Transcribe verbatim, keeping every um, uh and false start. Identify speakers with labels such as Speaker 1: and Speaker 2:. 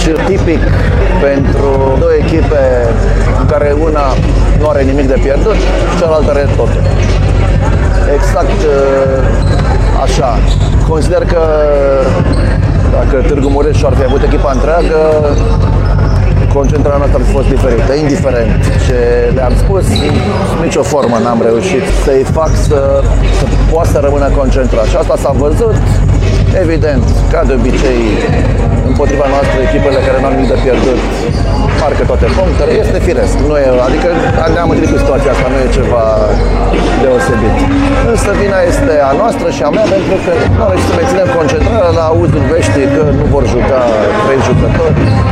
Speaker 1: tipic pentru două echipe în care una nu are nimic de pierdut și cealaltă are totul. Exact așa. Consider că dacă Târgu Mureș ar fi avut echipa întreagă, concentrarea noastră ar fi fost diferită, indiferent ce le-am spus, nicio formă n-am reușit să-i fac să, să poată să rămână concentrat. Și asta s-a văzut, evident, ca de obicei, împotriva noastră, echipele care nu au nimic de pierdut marcă toate punctele, este firesc. Nu e, adică ne-am întâlnit cu situația asta, nu e ceva deosebit. Însă vina este a noastră și a mea, pentru că nu am reușit să menținem concentrarea la auzul veștii că nu vor juca trei jucători.